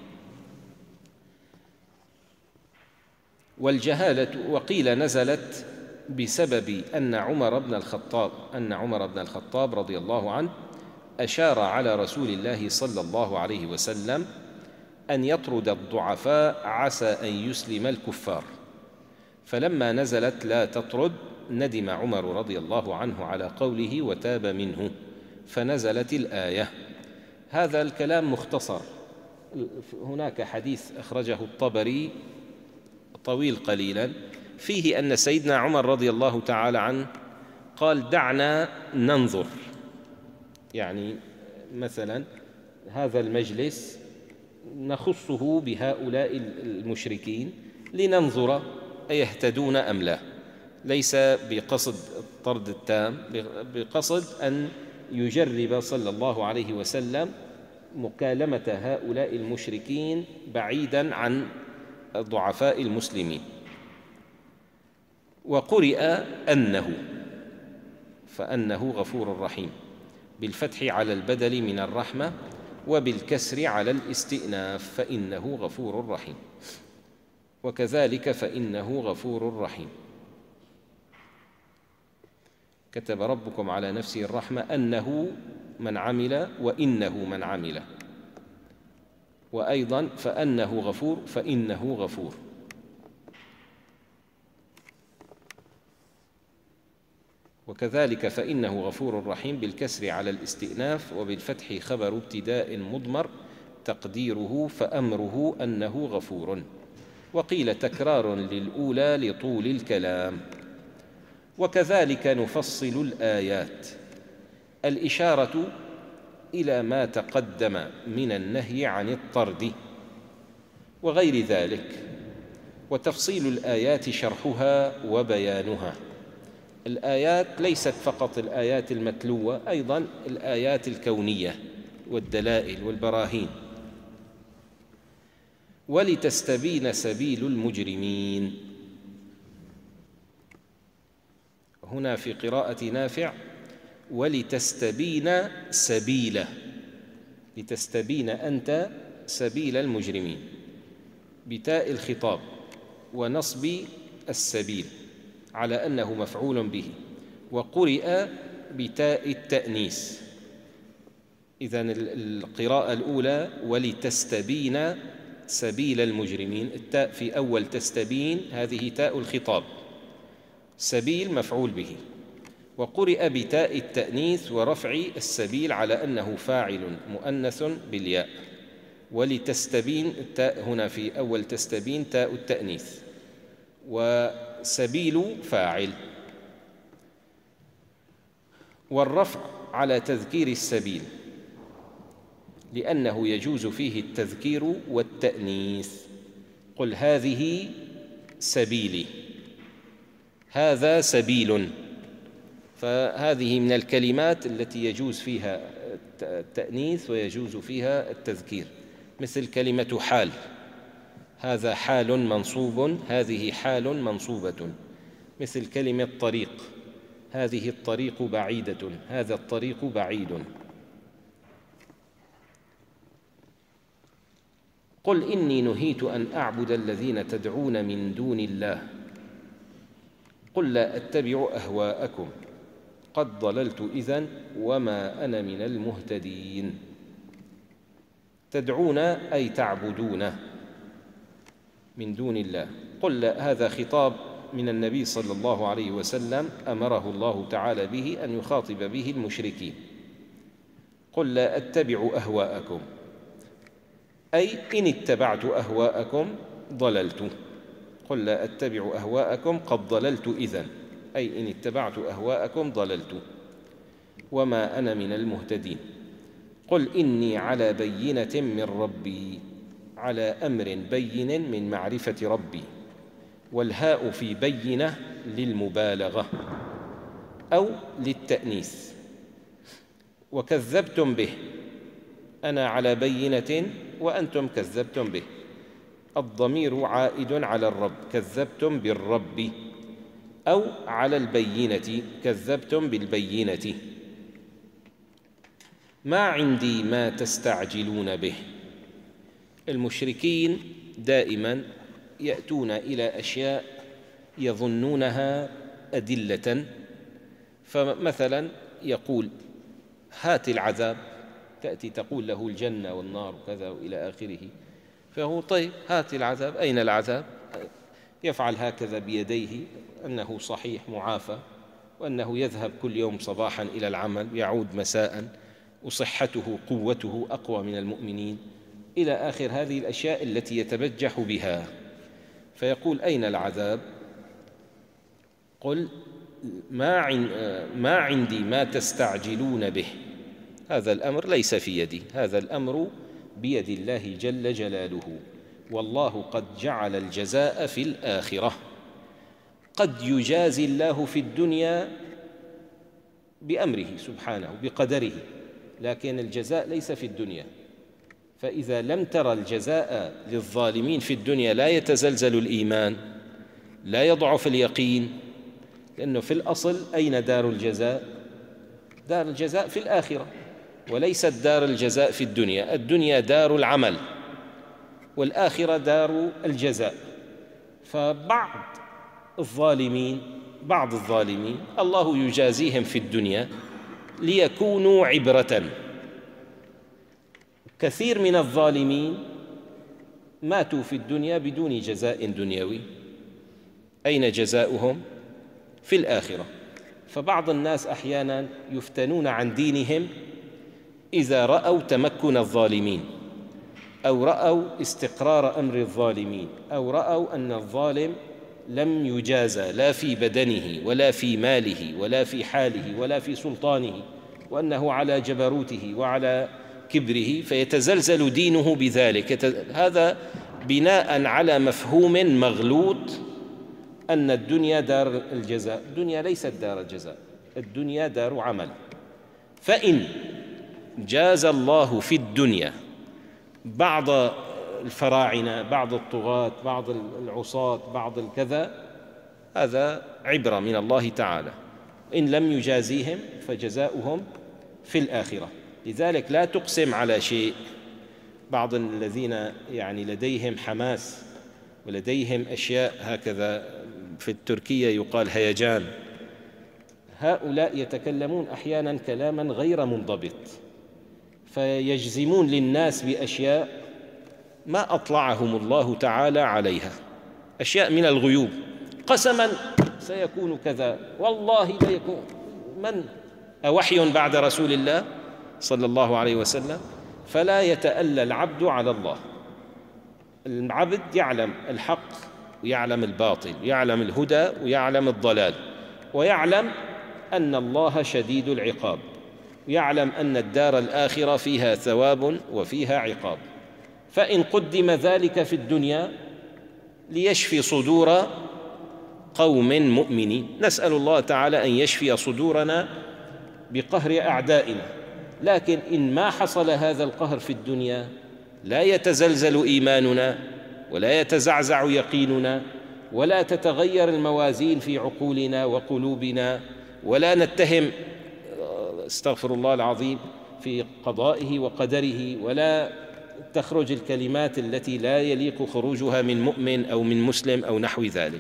والجهالة وقيل نزلت بسبب أن عمر بن الخطاب رضي الله عنه أشار على رسول الله صلى الله عليه وسلم أن يطرد الضعفاء عسى أن يسلم الكفار، فلما نزلت لا تطرد ندم عمر رضي الله عنه على قوله وتاب منه، فنزلت الآية. هذا الكلام مختصر. هناك حديث أخرجه الطبري طويل قليلا فيه أن سيدنا عمر رضي الله تعالى عنه قال: دعنا ننظر، يعني مثلا هذا المجلس نخصه بهؤلاء المشركين لننظر أيهتدون أم لا، ليس بقصد الطرد التام، بقصد أن يجرب صلى الله عليه وسلم مكالمة هؤلاء المشركين بعيدا عن ضعفاء المسلمين. وقرئ أنه، فأنه غفور رحيم، بالفتح على البدل من الرحمة، وبالكسر على الاستئناف، فإنه غفور رحيم. وكذلك فإنه غفور رحيم. كتب ربكم على نفسه الرحمة أنه من عمل وإنه من عمل، وأيضا فأنه غفور فإنه غفور. وكذلك فإنه غفور رحيم بالكسر على الاستئناف، وبالفتح خبر ابتداء مضمر تقديره فأمره أنه غفور. وقيل تكرار للأولى لطول الكلام. وكذلك نفصل الآيات، الإشارة إلى ما تقدم من النهي عن الطرد وغير ذلك. وتفصيل الآيات شرحها وبيانها. الآيات ليست فقط الآيات المتلوة، أيضا الآيات الكونية والدلائل والبراهين. ولتستبين سبيل المجرمين، هنا في قراءة نافع ولتستبين سبيله، لتستبين أنت سبيل المجرمين، بتاء الخطاب ونصب السبيل على أنه مفعول به، وقرئ بتاء التأنيث. إذن القراءة الأولى ولتستبين سبيل المجرمين، التاء في أول تستبين هذه تاء الخطاب، سبيل مفعول به، وقرئ بتاء التأنيث ورفع السبيل على أنه فاعل مؤنث بالياء. ولتستبين، التاء هنا في أول تستبين تاء التأنيث، وسبيل فاعل. والرفع على تذكير السبيل لأنه يجوز فيه التذكير والتأنيث. قل هذه سبيلي، هذا سبيل، فهذه من الكلمات التي يجوز فيها التأنيث ويجوز فيها التذكير، مثل كلمة حال، هذا حال منصوب، هذه حال منصوبة. مثل كلمة طريق، هذه الطريق بعيدة، هذا الطريق بعيد. قل إني نهيت أن أعبد الذين تدعون من دون الله قل لا أتبع أهواءكم قد ضللت إذن وما أنا من المهتدين. تدعون أي تعبدون من دون الله. قل لا، هذا خطاب من النبي صلى الله عليه وسلم أمره الله تعالى به أن يخاطب به المشركين. قل لا أتبع أهواءكم، أي إن اتبعت أهواءكم ضللت. قل لا أتبع أهواءكم قد ضللت إذن، أي إن اتبعت أهواءكم ضللت، وما أنا من المهتدين. قل إني على بينة من ربي، على أمر بين من معرفة ربي، والهاء في بينة للمبالغة أو للتأنيث. وكذبتم به، أنا على بينة وأنتم كذبتم به، الضمير عائد على الرب، كذبتم بالرب، أو على البينة، كذبتم بالبينة. ما عندي ما تستعجلون به. المشركين دائما يأتون إلى أشياء يظنونها أدلة، فمثلا يقول هات العذاب، تأتي تقول له الجنة والنار وكذا وإلى آخره، فهو طيب هات العذاب، أين العذاب؟ يفعل هكذا بيديه أنه صحيح معافى، وأنه يذهب كل يوم صباحا إلى العمل، يعود مساء، وصحته قوته أقوى من المؤمنين، إلى آخر هذه الأشياء التي يتبجح بها. فيقول أين العذاب؟ قل ما عندي ما تستعجلون به، هذا الأمر ليس في يدي، هذا الأمر بيد الله جل جلاله، والله قد جعل الجزاء في الآخرة. قد يجازي الله في الدنيا بأمره سبحانه بقدره، لكن الجزاء ليس في الدنيا. فإذا لم ترى الجزاء للظالمين في الدنيا لا يتزلزل الإيمان، لا يضعف اليقين، لأنه في الأصل أين دار الجزاء؟ دار الجزاء في الآخرة، وليست دار الجزاء في الدنيا. الدنيا دار العمل، والآخرة دار الجزاء. فبعض الظالمين الله يجازيهم في الدنيا ليكونوا عبرة. كثير من الظالمين ماتوا في الدنيا بدون جزاء دنيوي، أين جزاؤهم؟ في الآخرة. فبعض الناس أحيانا يفتنون عن دينهم إذا رأوا تمكن الظالمين، أو رأوا استقرار أمر الظالمين، أو رأوا أن الظالم لم يجازى لا في بدنه ولا في ماله ولا في حاله ولا في سلطانه، وأنه على جبروته وعلى كبره، فيتزلزل دينه بذلك. هذا بناء على مفهوم مغلوط أن الدنيا دار الجزاء. الدنيا ليست دار الجزاء، الدنيا دار عمل. فإن جاز الله في الدنيا بعض الفراعنة، بعض الطغاة، بعض العصاة، بعض الكذا، هذا عبرة من الله تعالى. إن لم يجازيهم فجزاؤهم في الآخرة. لذلك لا تقسم على شيء. بعض الذين يعني لديهم حماس ولديهم أشياء هكذا، في التركية يقال هيجان، هؤلاء يتكلمون أحيانا كلاما غير منضبط، فيجزمون للناس بأشياء ما أطلعهم الله تعالى عليها، أشياء من الغيوب. قسما سيكون كذا، والله لا يكون. من أوحي بعد رسول الله صلى الله عليه وسلم؟ فلا يتألى العبد على الله. العبد يعلم الحق ويعلم الباطل، ويعلم الهدى ويعلم الضلال، ويعلم أن الله شديد العقاب، ويعلم أن الدار الآخرة فيها ثواب وفيها عقاب. فإن قدم ذلك في الدنيا ليشفي صدور قوم مؤمنين، نسأل الله تعالى أن يشفي صدورنا بقهر أعدائنا، لكن إن ما حصل هذا القهر في الدنيا لا يتزلزل إيماننا، ولا يتزعزع يقيننا، ولا تتغير الموازين في عقولنا وقلوبنا، ولا نتهم استغفر الله العظيم في قضائه وقدره، ولا تخرج الكلمات التي لا يليق خروجها من مؤمن أو من مسلم أو نحو ذلك.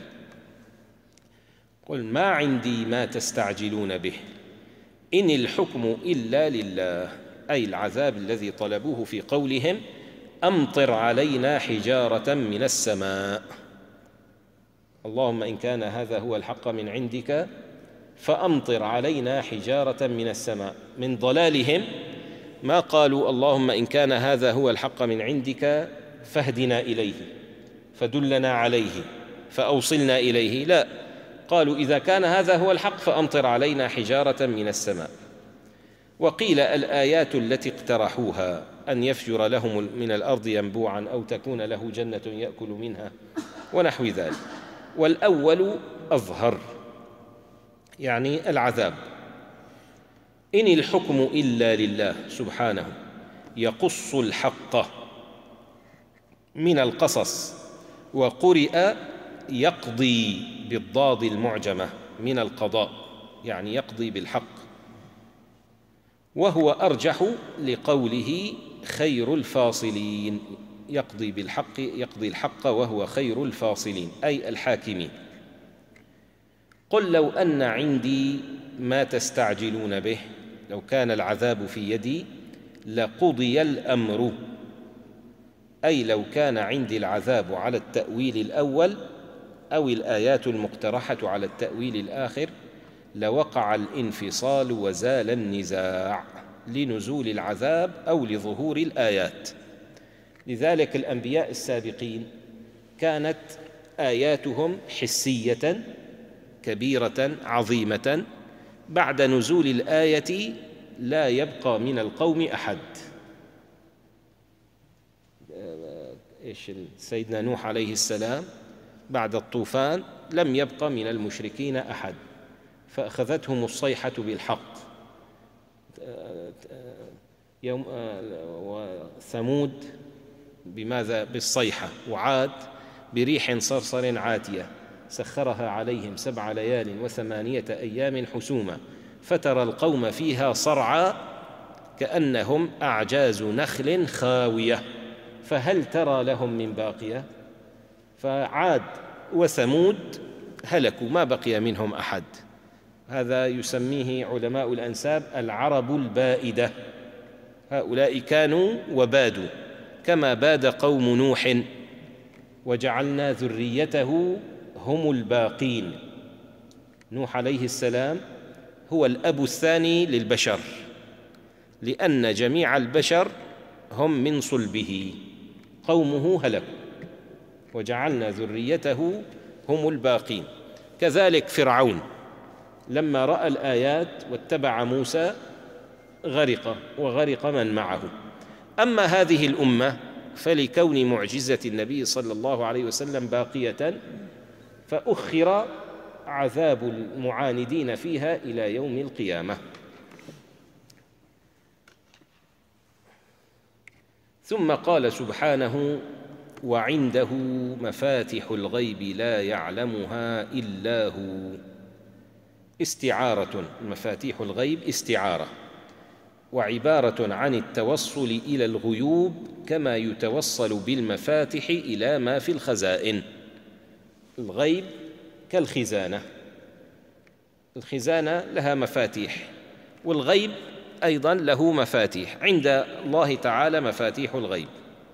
قل ما عندي ما تستعجلون به إن الحكم إلا لله، أي العذاب الذي طلبوه في قولهم أمطر علينا حجارة من السماء. اللهم إن كان هذا هو الحق من عندك فأمطر علينا حجارة من السماء. من ضلالهم ما قالوا اللهم إن كان هذا هو الحق من عندك فاهدنا إليه، فدلنا عليه، فأوصلنا إليه، لا، قالوا إذا كان هذا هو الحق فأمطر علينا حجارة من السماء. وقيل الآيات التي اقترحوها أن يفجر لهم من الأرض ينبوعا، أو تكون له جنة يأكل منها ونحو ذلك. والأول أظهر، يعني العذاب. إن الحكم إلا لله سبحانه يقص الحق من القصص، وقرئ يقضي بالضاد المعجمة من القضاء، يعني يقضي بالحق، وهو أرجح لقوله خير الفاصلين. يقضي بالحق، يقضي الحق وهو خير الفاصلين، أي الحاكمين. قل لو أن عندي ما تستعجلون به، لو كان العذاب في يدي لقضي الأمر، أي لو كان عندي العذاب على التأويل الأول أو الآيات المقترحة على التأويل الآخر لوقع الانفصال وزال النزاع لنزول العذاب أو لظهور الآيات. لذلك الأنبياء السابقين كانت آياتهم حسية كبيرة عظيمة بعد نزول الآية لا يبقى من القوم أحد. سيدنا نوح عليه السلام بعد الطوفان لم يبق من المشركين أحد، فأخذتهم الصيحة بالحق. يوم وثمود بماذا؟ بالصيحة. وعاد بريح صرصر عاتية سخرها عليهم 7 ليال و8 أيام حسوما فترى القوم فيها صرعى كأنهم أعجاز نخل خاوية فهل ترى لهم من باقية؟ فعاد وثمود هلكوا، ما بقي منهم أحد. هذا يسميه علماء الأنساب العرب البائدة. هؤلاء كانوا وبادوا كما باد قوم نوح وجعلنا ذريته هم الباقين. نوح عليه السلام هو الأب الثاني للبشر، لأن جميع البشر هم من صلبه، قومه هلكوا وجعلنا ذريته هم الباقين. كذلك فرعون لما رأى الآيات واتبع موسى غرق وغرق من معه. أما هذه الأمة فلكون معجزة النبي صلى الله عليه وسلم باقية فأخر عذاب المعاندين فيها إلى يوم القيامة. ثم قال سبحانه: وعنده مفاتح الغيب لا يعلمها إلا هو. استعارة، مفاتيح الغيب استعارة وعبارة عن التوصل إلى الغيوب كما يتوصل بالمفاتح إلى ما في الخزائن. الغيب كالخزانة، الخزانة لها مفاتيح، والغيب أيضا له مفاتيح. عند الله تعالى مفاتيح الغيب،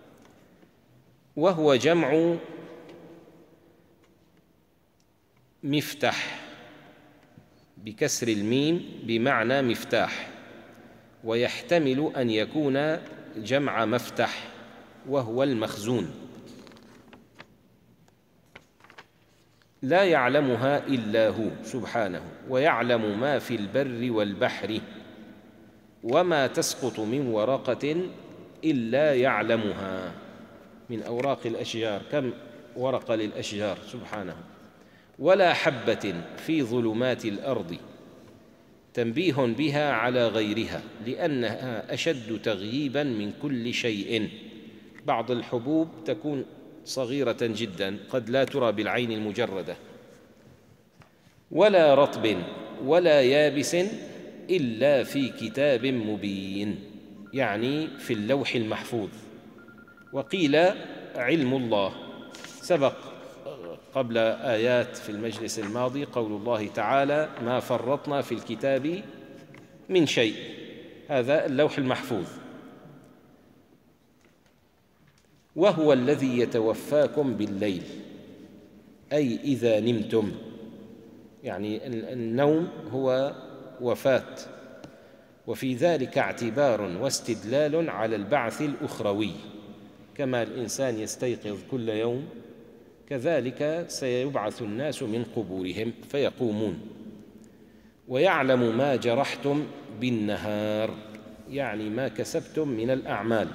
وهو جمع مفتح بكسر الميم بمعنى مفتاح، ويحتمل أن يكون جمع مفتح وهو المخزون. لا يعلمها إلا هو سبحانه، ويعلم ما في البر والبحر، وما تسقط من ورقة إلا يعلمها. من أوراق الأشجار كم ورقة للأشجار سبحانه. ولا حبة في ظلمات الأرض، تنبيه بها على غيرها لأنها أشد تغييبا من كل شيء. بعض الحبوب تكون صغيرة جدا قد لا ترى بالعين المجردة. ولا رطب ولا يابس إلا في كتاب مبين، يعني في اللوح المحفوظ. وقيل علم الله. سبق قبل آيات في المجلس الماضي قول الله تعالى: ما فرطنا في الكتاب من شيء، هذا اللوح المحفوظ. وهو الذي يتوفاكم بالليل، أي إذا نمتم، يعني النوم هو وفاة، وفي ذلك اعتبار واستدلال على البعث الأخروي. كما الإنسان يستيقظ كل يوم كذلك سيبعث الناس من قبورهم فيقومون. ويعلم ما جرحتم بالنهار، يعني ما كسبتم من الأعمال.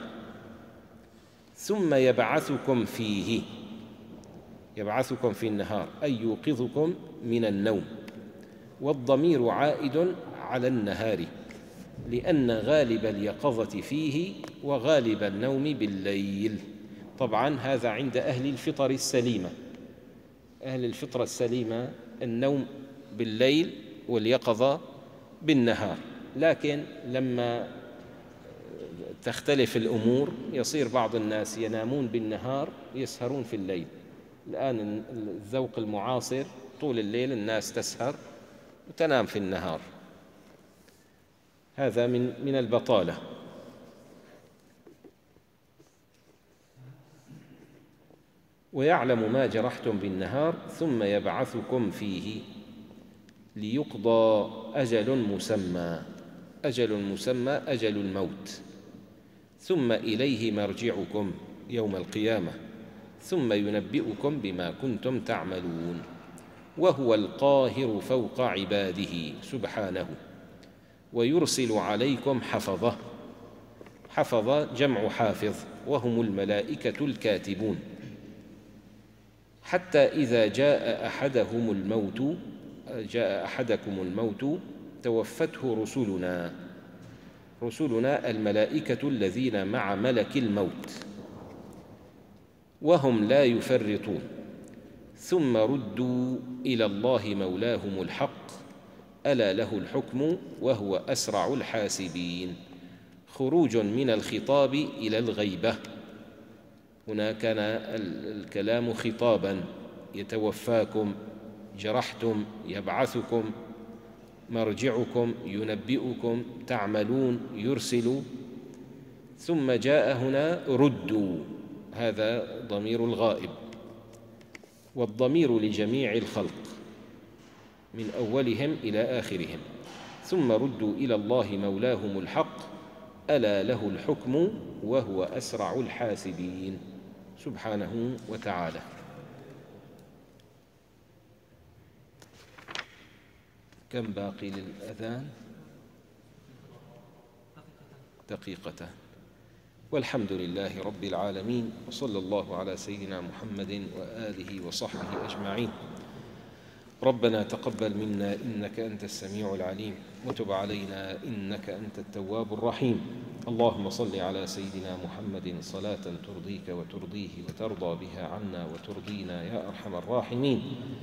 ثم يبعثكم فيه، يبعثكم في النهار أي يوقظكم من النوم. والضمير عائد على النهار لأن غالب اليقظة فيه وغالب النوم بالليل. طبعا هذا عند أهل الفطر السليمة، أهل الفطرة السليمة النوم بالليل واليقظة بالنهار. لكن لما تختلف الأمور يصير بعض الناس ينامون بالنهار يسهرون في الليل. الآن الذوق المعاصر طول الليل الناس تسهر وتنام في النهار، هذا من البطالة. ويعلم ما جرحتم بالنهار ثم يبعثكم فيه ليقضى أجل مسمى. أجل مسمى أجل الموت. ثم إليه مرجعكم يوم القيامة ثم ينبئكم بما كنتم تعملون. وهو القاهر فوق عباده سبحانه، ويرسل عليكم حفظة. حفظة جمع حافظ، وهم الملائكة الكاتبون، حتى إذا جاء أحدكم الموت توفته رسلنا الملائكة الذين مع ملك الموت وهم لا يفرطون، ثم ردوا إلى الله مولاهم الحق ألا له الحكم وهو أسرع الحاسبين. خروج من الخطاب إلى الغيبة. هنا كان الكلام خطابا: يتوفاكم، جرحتم، يبعثكم، مرجعكم، ينبئكم، تعملون، يرسل. ثم جاء هنا ردوا، هذا ضمير الغائب، والضمير لجميع الخلق من أولهم إلى آخرهم. ثم ردوا إلى الله مولاهم الحق ألا له الحكم وهو أسرع الحاسبين سبحانه وتعالى. كم باقي للأذان؟ دقيقتان. والحمد لله رب العالمين، وصلى الله على سيدنا محمد وآله وصحبه أجمعين. ربنا تقبل منا إنك أنت السميع العليم، وتب علينا إنك أنت التواب الرحيم. اللهم صل على سيدنا محمد صلاة ترضيك وترضيه وترضى بها عنا وترضينا يا أرحم الراحمين.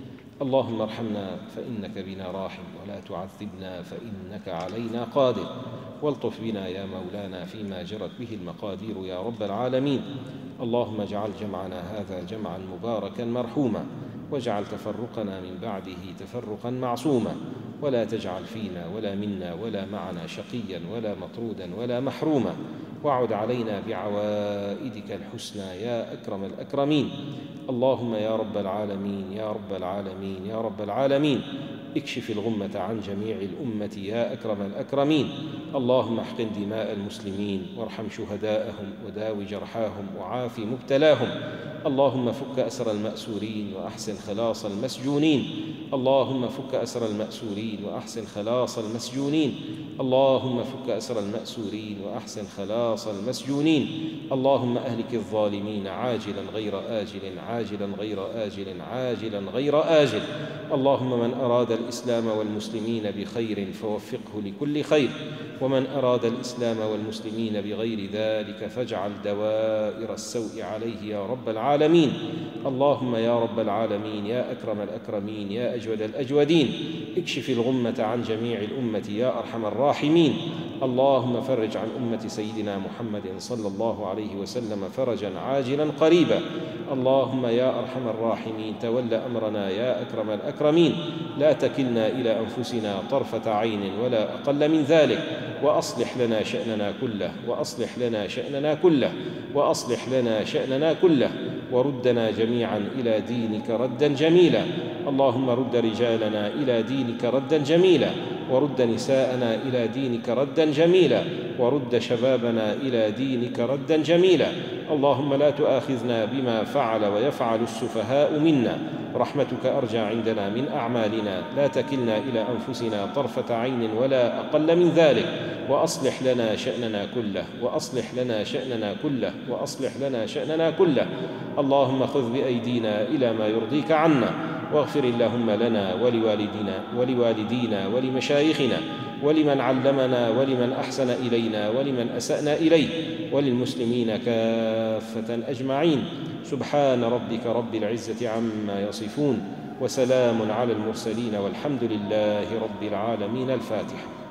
اللهم ارحمنا فإنك بنا راحم، ولا تعذبنا فإنك علينا قادر، والطف بنا يا مولانا فيما جرت به المقادير يا رب العالمين. اللهم اجعل جمعنا هذا جمعا مباركا مرحوما، واجعل تفرقنا من بعده تفرقا معصوما، ولا تجعل فينا ولا منا ولا معنا شقيا ولا مطرودا ولا محروما، واعد علينا بعوائدك الحسنى يا أكرم الأكرمين. اللهم يا رب العالمين يا رب العالمين يا رب العالمين، اكشف الغمة عن جميع الأمة يا أكرم الأكرمين. اللهم احقن دماء المسلمين، وارحم شهداءهم، وداو جرحاهم، وعاف مبتلاهم. اللهم فك أسر المأسورين وأحسن خلاص المسجونين. اللهم فك أسر المأسورين وأحسن خلاص المسجونين. اللهم فك أسر المأسورين وأحسن خلاص المسجونين. اللهم أهلك الظالمين عاجلا غير آجل، عاجلا غير آجل، عاجلا غير آجل. اللهم من أراد الإسلام والمسلمين بخير فوفقه لكل خير، ومن أراد الإسلام والمسلمين بغير ذلك فاجعل دوائر السوء عليه يا رب العالمين. اللهم يا رب العالمين يا أكرم الأكرمين يا أجود الأجودين، اكشف الغمة عن جميع الأمة يا أرحم الراحمين. اللهم فرج عن أمة سيدنا محمد صلى الله عليه وسلم فرجا عاجلا قريبا. اللهم يا أرحم الراحمين تول أمرنا يا أكرم الأكرمين، لا تكلنا إلى أنفسنا طرفة عين ولا أقل من ذلك، وأصلح لنا شأننا كله، وأصلح لنا شأننا كله، وأصلح لنا شأننا كله، وردنا جميعا إلى دينك ردا جميلا. اللهم رد رجالنا إلى دينك ردا جميلا، ورد نساءنا إلى دينك ردا جميلا، ورد شبابنا إلى دينك ردا جميلا. اللهم لا تؤاخذنا بما فعل ويفعل السفهاء منا، رحمتك أرجى عندنا من أعمالنا، لا تكلنا إلى أنفسنا طرفة عين ولا أقل من ذلك، وأصلح لنا شأننا كله، وأصلح لنا شأننا كله، وأصلح لنا شأننا كله. اللهم خذ بأيدينا إلى ما يرضيك عنا، واغفر اللهم لنا ولوالدينا ولمشايخنا ولمن علمنا ولمن أحسن إلينا ولمن أسأنا إليه، وللمسلمين كافة أجمعين. سبحان ربك رب العزة عما يصفون، وسلام على المرسلين، والحمد لله رب العالمين. الفاتحة.